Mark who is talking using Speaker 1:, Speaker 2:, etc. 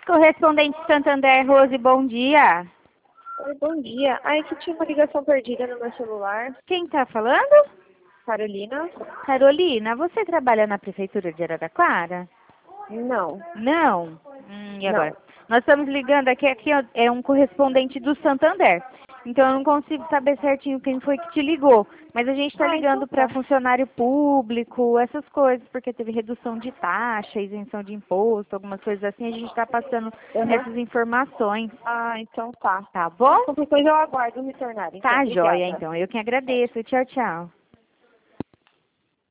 Speaker 1: Correspondente Santander, Rose, bom dia.
Speaker 2: Oi, bom dia. Ai, que tinha uma ligação perdida no meu celular.
Speaker 1: Quem está falando?
Speaker 2: Carolina?
Speaker 1: Carolina, você trabalha na Prefeitura de Araraquara?
Speaker 2: Não,
Speaker 1: Não? E agora?
Speaker 2: não.
Speaker 1: Nós estamos ligando aqui é um correspondente do Santander. Então eu não consigo saber certinho quem foi que te ligou. Mas a gente está ligando
Speaker 2: Então
Speaker 1: para
Speaker 2: tá.
Speaker 1: funcionário público, essas coisas, porque teve redução de taxa, isenção de imposto, algumas coisas assim. A gente está passando
Speaker 2: Uhum.
Speaker 1: essas informações.
Speaker 2: Ah, então tá.
Speaker 1: Tá bom?
Speaker 2: Qualquer coisa eu aguardo retornar, então.
Speaker 1: Tá joia,
Speaker 2: Obrigada.
Speaker 1: então. Eu que agradeço. Tchau, tchau.